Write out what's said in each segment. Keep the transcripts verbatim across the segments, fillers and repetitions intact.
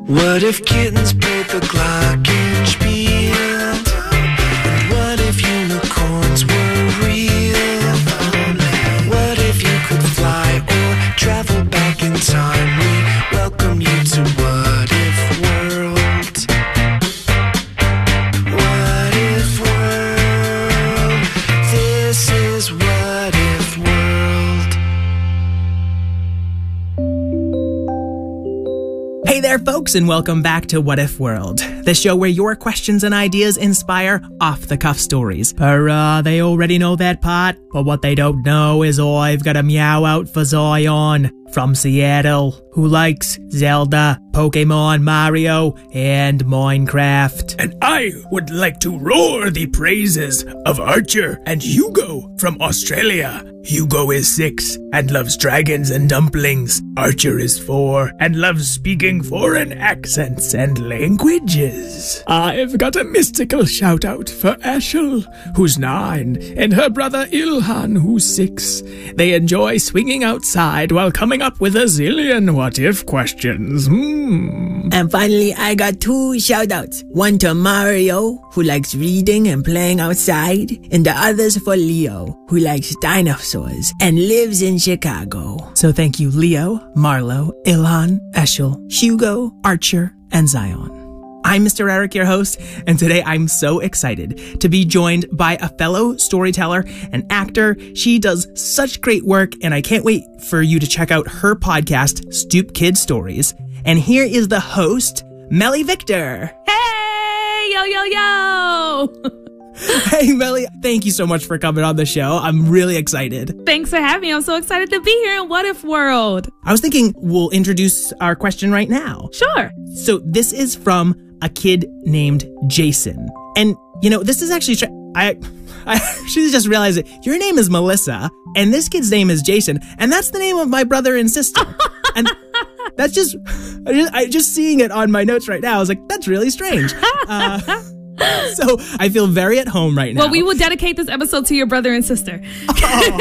What if kittens played the glockenspiel? And what if unicorns were real? What if you could fly or travel back in time? We welcome you to What If World. What If World? This is What If World. Hey there, folks, and welcome back to What If World, the show where your questions and ideas inspire off-the-cuff stories. Hurrah, they already know that part, but what they don't know is I've got a meow out for Zion from Seattle, who likes Zelda, Pokemon, Mario, and Minecraft. And I would like to roar the praises of Archer and Hugo from Australia. Hugo is six and loves dragons and dumplings. Archer is four and loves speaking foreign accents and languages. I've got a mystical shout out for Ashel, who's nine, and her brother Ilhan, who's six. They enjoy swinging outside while coming up with a zillion what-if questions. Hmm. And finally, I got two shout-outs. One to Mario, who likes reading and playing outside, and the others for Leo, who likes dinosaurs and lives in Chicago. So thank you, Leo, Marlo, Ilhan, Eshel, Hugo, Archer, and Zion. I'm Mister Eric, your host, and today I'm so excited to be joined by a fellow storyteller and actor. She does such great work, and I can't wait for you to check out her podcast, Stoop Kid Stories. And here is the host, Melly Victor. Hey, yo, yo, yo. Hey, Melly, thank you so much for coming on the show. I'm really excited. Thanks for having me. I'm so excited to be here in What If World. I was thinking we'll introduce our question right now. Sure. So this is from a kid named Jason. And, you know, this is actually, tra- I, I actually just realized that your name is Melissa, and this kid's name is Jason, and that's the name of my brother and sister. And that's just, I just, I just seeing it on my notes right now, I was like, that's really strange. Uh, so I feel very at home right now. Well, we will dedicate this episode to your brother and sister. Oh,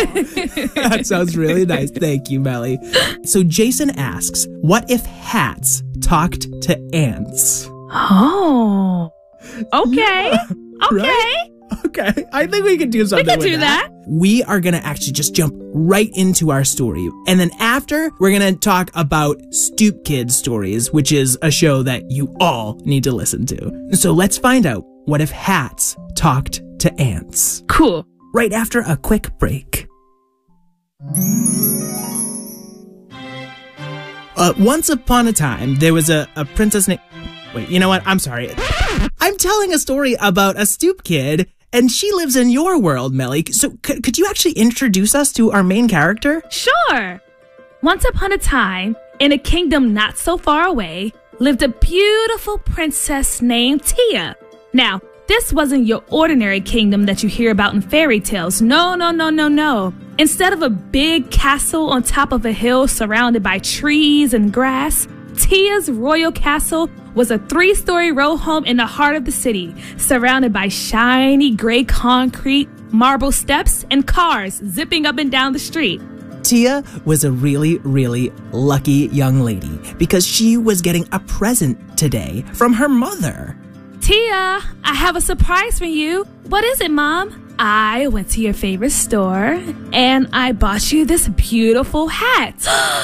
that sounds really nice. Thank you, Melly. So Jason asks, what if hats talked to ants? Oh, okay. Yeah, okay. Right? Okay. I think we can do something We can with do that. that. We are going to actually just jump right into our story. And then after, we're going to talk about Stoop Kid Stories, which is a show that you all need to listen to. So let's find out what if hats talked to ants. Cool. Right after a quick break. Uh, once upon a time, there was a, a princess named... Wait, you know what? I'm sorry. I'm telling a story about a stoop kid, and she lives in your world, Melly. So c- could you actually introduce us to our main character? Sure. Once upon a time, in a kingdom not so far away, lived a beautiful princess named Tia. Now, this wasn't your ordinary kingdom that you hear about in fairy tales. No, no, no, no, no. Instead of a big castle on top of a hill surrounded by trees and grass, Tia's royal castle was a three-story row home in the heart of the city, surrounded by shiny gray concrete, marble steps, and cars zipping up and down the street. Tia was a really, really lucky young lady because she was getting a present today from her mother. Tia, I have a surprise for you. What is it, Mom? I went to your favorite store and I bought you this beautiful hat.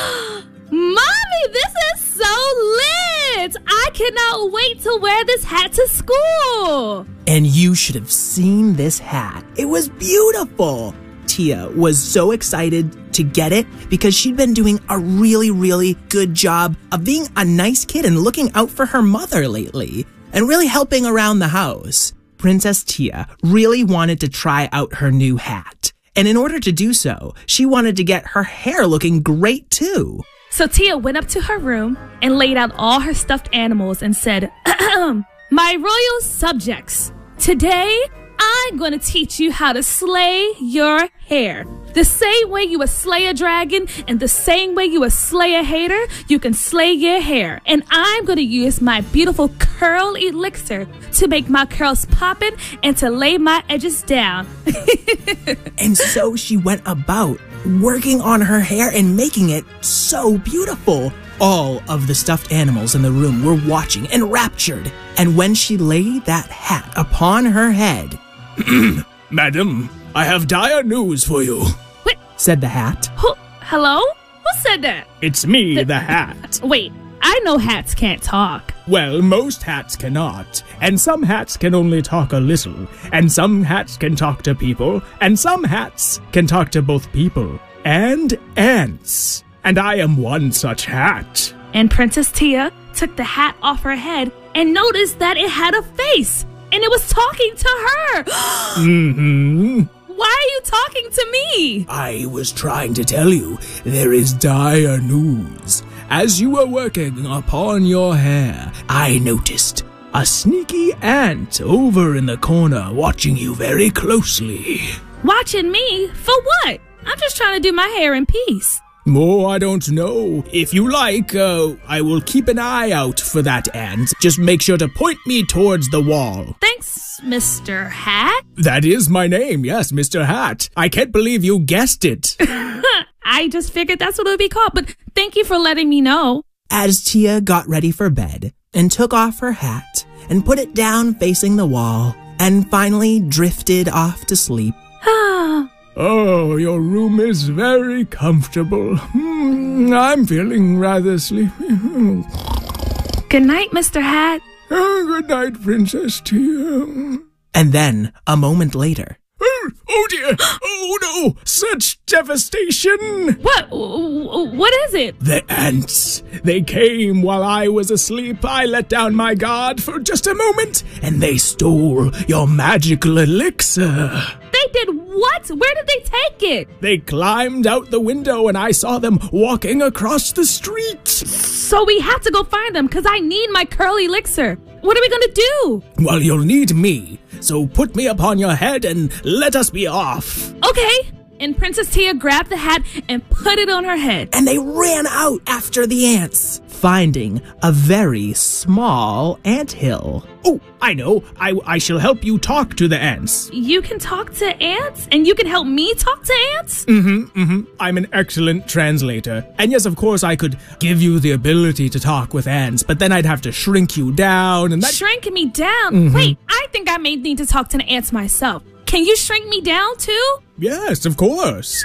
Mommy, this is so lit! I cannot wait to wear this hat to school! And you should have seen this hat. It was beautiful. Tia was so excited to get it because she'd been doing a really, really good job of being a nice kid and looking out for her mother lately and really helping around the house. Princess Tia really wanted to try out her new hat. And in order to do so, she wanted to get her hair looking great too. So Tia went up to her room and laid out all her stuffed animals and said, My royal subjects, today I'm going to teach you how to slay your hair. The same way you would slay a dragon and the same way you would slay a hater, you can slay your hair. And I'm going to use my beautiful curl elixir to make my curls poppin' and to lay my edges down. And so she went about working on her hair and making it so beautiful. All of the stuffed animals in the room were watching, enraptured. And when she laid that hat upon her head, Madam, I have dire news for you, Wait, said the hat. who, hello? Who said that? It's me, the hat. Wait, I know hats can't talk. Well, most hats cannot, and some hats can only talk a little, and some hats can talk to people, and some hats can talk to both people and ants. And I am one such hat. And Princess Tia took the hat off her head and noticed that it had a face, and it was talking to her. Mm-hmm. Why are you talking to me? I was trying to tell you, there is dire news. As you were working upon your hair, I noticed a sneaky ant over in the corner watching you very closely. Watching me? For what? I'm just trying to do my hair in peace. Oh, I don't know. If you like, uh, I will keep an eye out for that ant. Just make sure to point me towards the wall. Thanks, Mister Hat. That is my name, yes, Mister Hat. I can't believe you guessed it. I just figured that's what it would be called, but thank you for letting me know. As Tia got ready for bed and took off her hat and put it down facing the wall and finally drifted off to sleep. Ah. Oh, your room is very comfortable. Hmm, I'm feeling rather sleepy. Good night, Mister Hat. Oh, good night, Princess Tia. And then, a moment later, Oh, oh dear! Oh no! Such devastation! What? What is it? The ants. They came while I was asleep. I let down my guard for just a moment, and they stole your magical elixir. They did what? Where did they take it? They climbed out the window, and I saw them walking across the street. So we have to go find them, because I need my curly elixir. What are we going to do? Well, you'll need me. So put me upon your head and let us be off. Okay. And Princess Tia grabbed the hat and put it on her head. and they ran out after the ants, finding a very small anthill. Oh, I know. I, I shall help you talk to the ants. You can talk to ants? And you can help me talk to ants? Mm-hmm, mm-hmm. I'm an excellent translator. And yes, of course, I could give you the ability to talk with ants, but then I'd have to shrink you down and that... Shrink me down? Mm-hmm. Wait, I think I may need to talk to the ants myself. Can you shrink me down too? Yes, of course.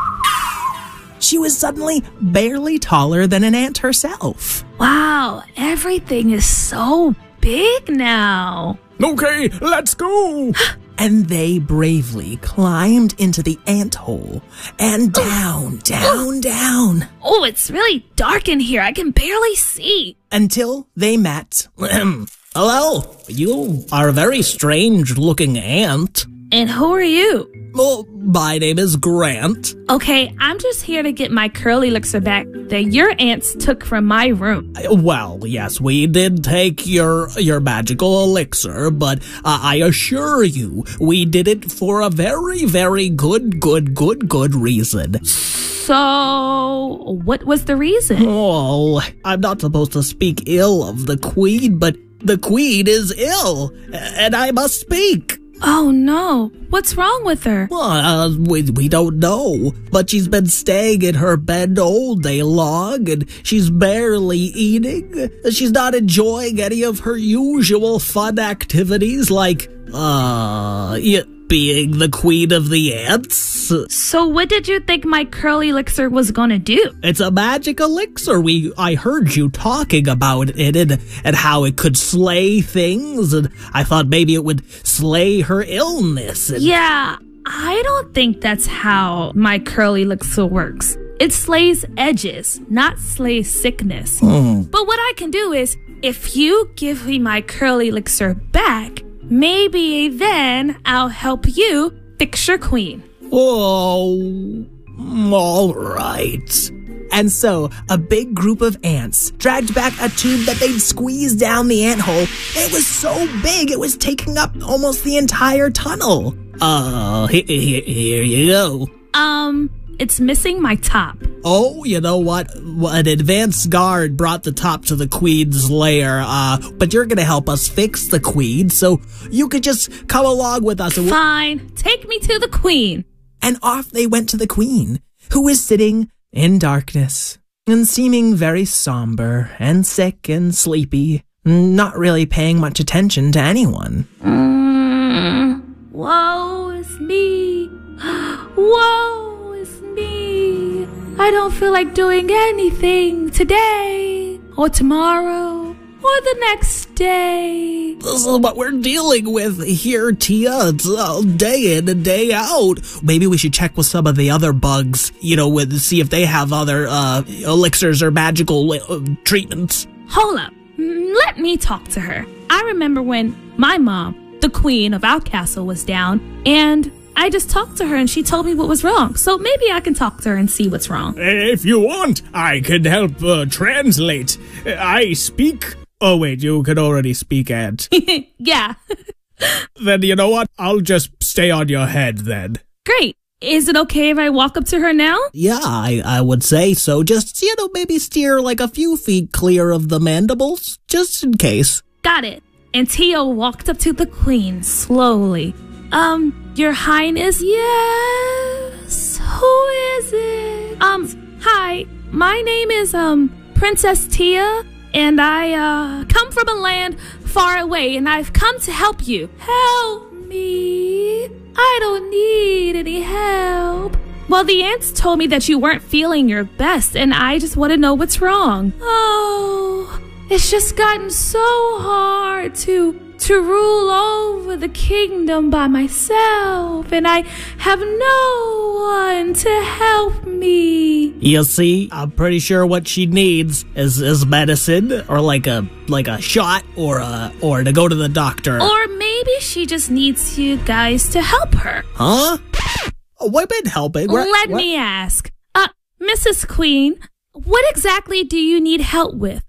She was suddenly barely taller than an ant herself. Wow, everything is so big now. Okay, let's go. And they bravely climbed into the ant hole and down, down, down, Oh, it's really dark in here. I can barely see. until they met. Hello, you are a very strange-looking ant. And who are you? Well, my name is Grant. Okay, I'm just here to get my curly elixir back that your ants took from my room. Well, yes, we did take your your magical elixir, but uh, I assure you, we did it for a very, very good, good, good, good reason. So, what was the reason? Oh, I'm not supposed to speak ill of the queen, but the queen is ill, and I must speak. Oh no, what's wrong with her? Well, uh, we, we don't know, but she's been staying in her bed all day long, and she's barely eating. She's not enjoying any of her usual fun activities like, uh, y- being the queen of the ants. So what did you think my curly elixir was gonna do? It's a magic elixir. We I heard you talking about it and, and how it could slay things, and I thought maybe it would slay her illness. And Yeah, I don't think that's how my curly elixir works. It slays edges, not slays sickness. But what I can do is, if you give me my curly elixir back, maybe then I'll help you fix your queen. Oh, all right. And so, a big group of ants dragged back a tube that they'd squeezed down the anthole. It was so big, it was taking up almost the entire tunnel. Uh, he- he- here you go. Um, it's missing my top. Oh, you know what? An advanced guard brought the top to the queen's lair, uh, but you're gonna help us fix the queen, so you could just come along with us. And, we'll- Fine, take me to the queen. and off they went to the queen, who was sitting in darkness. and seeming very somber and sick and sleepy, not really paying much attention to anyone. Mm, woe is me. Woe is me. I don't feel like doing anything today or tomorrow or the next day. This is what we're dealing with here, Tia. It's all day in and day out. Maybe we should check with some of the other bugs, you know, with see if they have other uh, elixirs or magical uh, treatments. Hold up. Let me talk to her. I remember when my mom, the queen of our castle, was down, and I just talked to her and she told me what was wrong. So maybe I can talk to her and see what's wrong. If you want, I can help uh, translate. I speak... Oh, wait, you could already speak Ant. Yeah. Then you know what? I'll just stay on your head then. Great. Is it okay if I walk up to her now? Yeah, I, I would say so. Just, you know, maybe steer like a few feet clear of the mandibles, just in case. Got it. And Tia walked up to the queen slowly. Um, Your Highness? Yes? Who is it? Um, hi. My name is, um, Princess Tia. And I, uh, come from a land far away, and I've come to help you. Help me. I don't need any help. Well, the ants told me that you weren't feeling your best, and I just want to know what's wrong. Oh, it's just gotten so hard to, to rule over the kingdom by myself, and I have no one to help me. You see, I'm pretty sure what she needs is, is medicine, or like a like a shot, or a, or to go to the doctor. Or maybe she just needs you guys to help her. Huh? Oh, what been helping? Where- Let what? me ask. Uh, Missus Queen, what exactly do you need help with?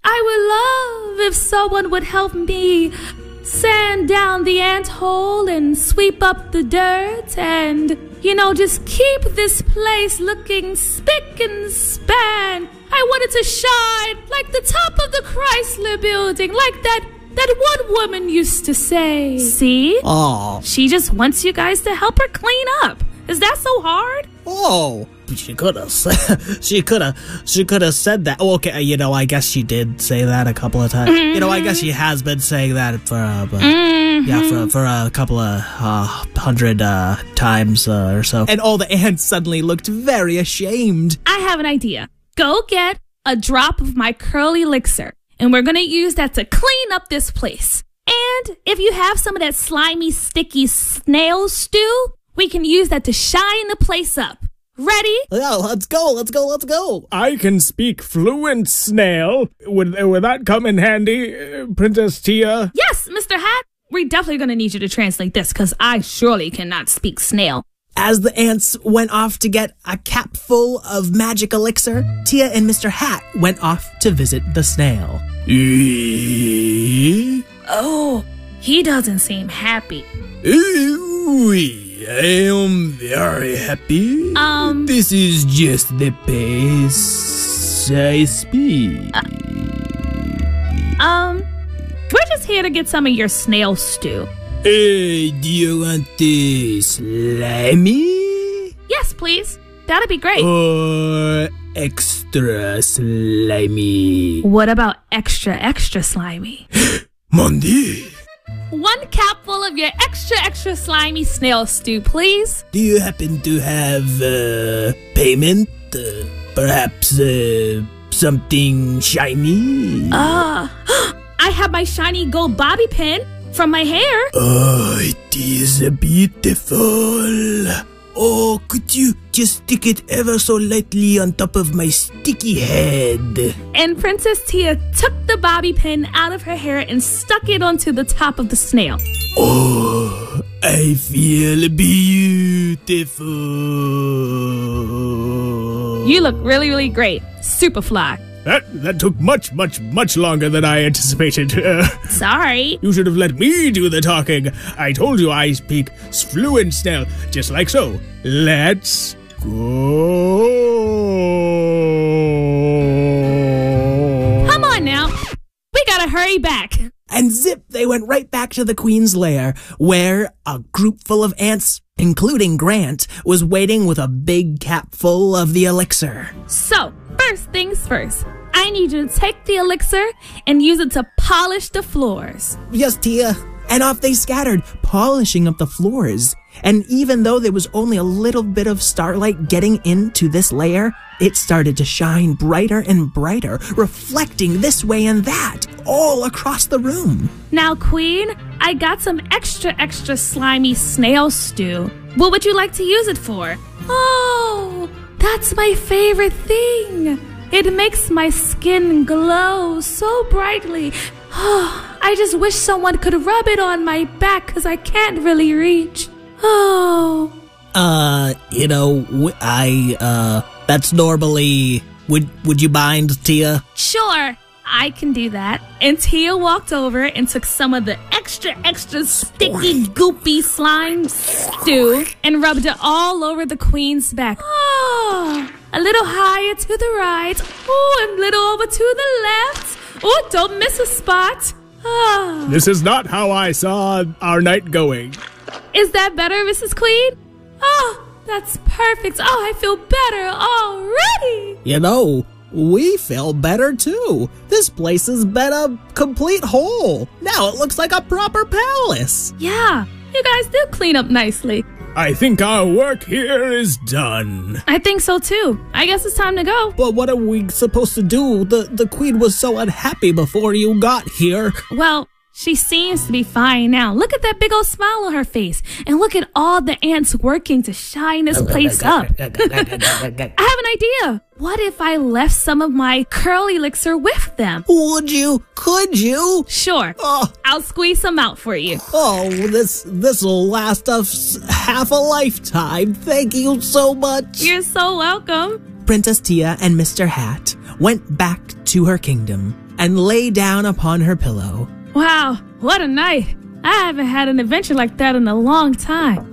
I would love if someone would help me sand down the ant hole and sweep up the dirt and, you know, just keep this place looking spick and span. I want it to shine like the top of the Chrysler building, like that that one woman used to say. See? Oh. She just wants you guys to help her clean up. Is that so hard? Oh. She could have she could have she could have said that. Oh, okay, you know, I guess she did say that a couple of times. Mm-hmm. You know, I guess she has been saying that for uh, but, mm-hmm. yeah, for for a couple of uh, hundred uh, times uh, or so. And all the ants suddenly looked very ashamed. I have an idea. Go get a drop of my curly elixir, and we're gonna use that to clean up this place. And if you have some of that slimy, sticky snail stew, we can use that to shine the place up. Ready? Yeah, let's go, let's go, let's go. I can speak fluent snail. Would, would that come in handy, uh, Princess Tia? Yes, Mister Hat. We're definitely going to need you to translate this, because I surely cannot speak snail. As the ants went off to get a cap full of magic elixir, Tia and Mister Hat went off to visit the snail. Oh, he doesn't seem happy. I am very happy. Um, This is just the pace I speak. Uh, um, we're just here to get some of your snail stew. Hey, do you want the slimy? Yes, please. That'd be great. Or extra slimy? What about extra, extra slimy? Monday. One capful of your extra, extra slimy snail stew, please. Do you happen to have uh, payment? Uh, perhaps uh, something shiny? Ah, uh, I have my shiny gold bobby pin from my hair. Oh, it is beautiful. Oh, could you just stick it ever so lightly on top of my sticky head? And Princess Tia took the bobby pin out of her hair and stuck it onto the top of the snail. Oh, I feel beautiful. You look really, really great. Super fly. That that took much, much, much longer than I anticipated. Uh, Sorry. You should have let me do the talking. I told you I speak fluent snail, just like so. Let's go. Come on now. We gotta hurry back. And zip, they went right back to the queen's lair, where a group full of ants, including Grant, was waiting with a big cap full of the elixir. So, first things first. I need you to take the elixir and use it to polish the floors. Yes, Tia. And off they scattered, polishing up the floors. And even though there was only a little bit of starlight getting into this layer, it started to shine brighter and brighter, reflecting this way and that, all across the room. Now, Queen, I got some extra, extra slimy snail stew. What would you like to use it for? Oh, that's my favorite thing. It makes my skin glow so brightly. Oh, I just wish someone could rub it on my back because I can't really reach. Oh. Uh, you know, I, uh, that's normally, would, would you mind, Tia? Sure, I can do that. And Tia walked over and took some of the extra, extra sticky, goopy slime stew and rubbed it all over the Queen's back. Oh, a little higher to the right. Oh, and a little over to the left. Oh, don't miss a spot. Oh. This is not how I saw our night going. Is that better, Missus Queen? Oh, that's perfect. Oh, I feel better already. You know, we feel better too. This place has been a complete hole. Now it looks like a proper palace. Yeah, you guys do clean up nicely. I think our work here is done. I think so too. I guess it's time to go. But what are we supposed to do? The, the queen was so unhappy before you got here. Well, she seems to be fine now. Look at that big old smile on her face. And look at all the ants working to shine this place up. I have an idea. What if I left some of my curl elixir with them? Would you? Could you? Sure. Oh. I'll squeeze some out for you. Oh, this this'll last us half a lifetime. Thank you so much. You're so welcome. Princess Tia and Mister Hat went back to her kingdom and lay down upon her pillow. Wow, what a night. I haven't had an adventure like that in a long time.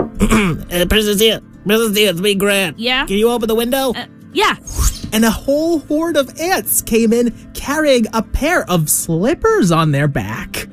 uh, Princess Tia, Princess Tia, it's me, Grant. Yeah? Can you open the window? Uh, yeah. And a whole horde of ants came in carrying a pair of slippers on their back.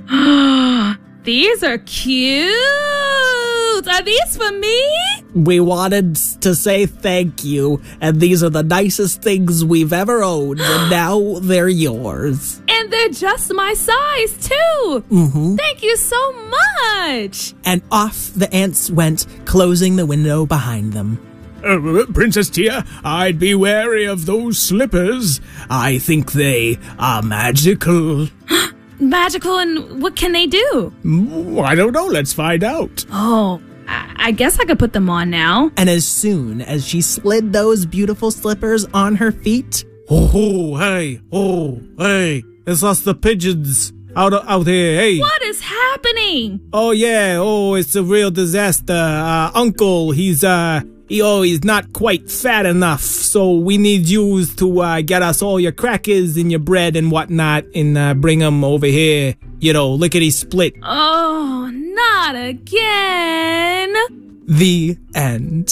These are cute. Are these for me? We wanted to say thank you, and these are the nicest things we've ever owned, and now they're yours. And they're just my size, too. Mm-hmm. Thank you so much. And off the ants went, closing the window behind them. Uh, Princess Tia, I'd be wary of those slippers. I think they are magical. Magical, and what can they do? Mm, I don't know. Let's find out. Oh, I, I guess I could put them on now. And as soon as she slid those beautiful slippers on her feet... Oh, hey, oh, hey, it's us the pigeons out, out here, hey. What is happening? Oh, yeah, oh, it's a real disaster. Uh, Uncle, he's, uh... He, oh, he's not quite fat enough, so we need you to uh, get us all your crackers and your bread and whatnot and uh, bring them over here. You know, lickety split. Oh, not again. The end.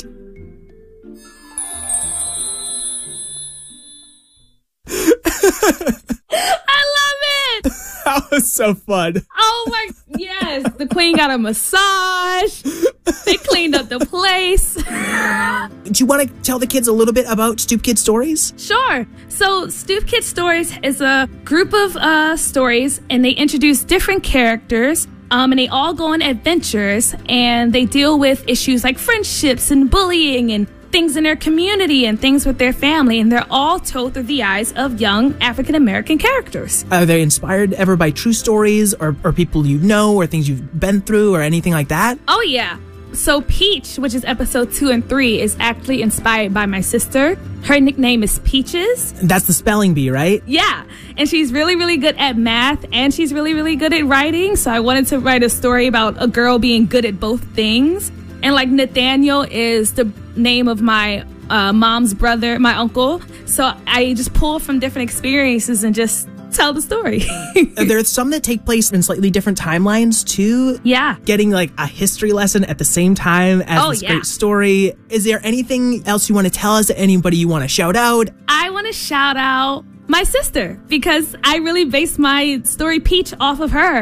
I love it. That was so fun. Oh my, yes. The queen got a massage. They cleaned up the place. Do you want to tell the kids a little bit about Stoop Kid Stories? Sure. So Stoop Kid Stories is a group of uh, stories, and they introduce different characters. Um, and they all go on adventures, and they deal with issues like friendships and bullying and things in their community and things with their family, and they're all told through the eyes of young African-American characters. Are they inspired ever by true stories or, or people you know or things you've been through or anything like that? Oh, yeah. So Peach, which is episode two and three, is actually inspired by my sister. Her nickname is Peaches. That's the spelling bee, right? Yeah, and she's really, really good at math, and she's really, really good at writing, so I wanted to write a story about a girl being good at both things. And like Nathaniel is the name of my uh, mom's brother, my uncle, so I just pull from different experiences and just tell the story. There's some that take place in slightly different timelines too. Yeah. Getting like a history lesson at the same time as Oh, this yeah. great story. Is there anything else you want to tell us? Anybody you want to shout out? I want to shout out my sister because I really based my story Peach off of her.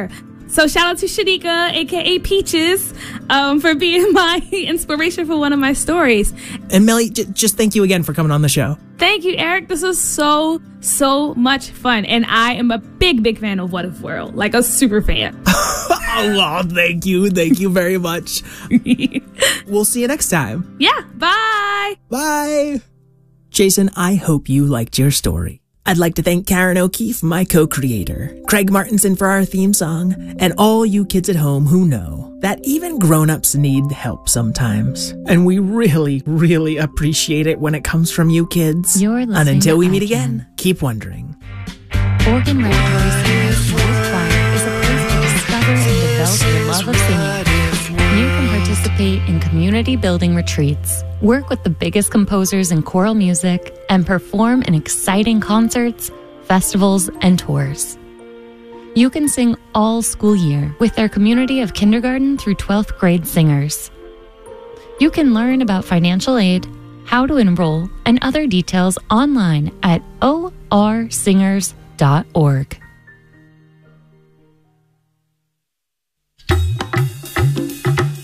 So shout out to Shanika, aka Peaches, um, for being my inspiration for one of my stories. And Melly, j- just thank you again for coming on the show. Thank you, Eric. This was so, so much fun. And I am a big, big fan of What If World. Like a super fan. Oh, well, thank you. Thank you very much. We'll see you next time. Yeah, bye. Bye. Jason, I hope you liked your story. I'd like to thank Karen O'Keefe, my co-creator, Craig Martinson for our theme song, and all you kids at home who know that even grown-ups need help sometimes. And we really, really appreciate it when it comes from you kids. You're listening and until to we meet I again, Can. keep wondering. Organ Repertory Series Youth Choir is a place to discover and develop your love of singing. You can participate in community building retreats, work with the biggest composers in choral music, and perform in exciting concerts, festivals, and tours. You can sing all school year with their community of kindergarten through twelfth grade singers. You can learn about financial aid, how to enroll, and other details online at o r singers dot org.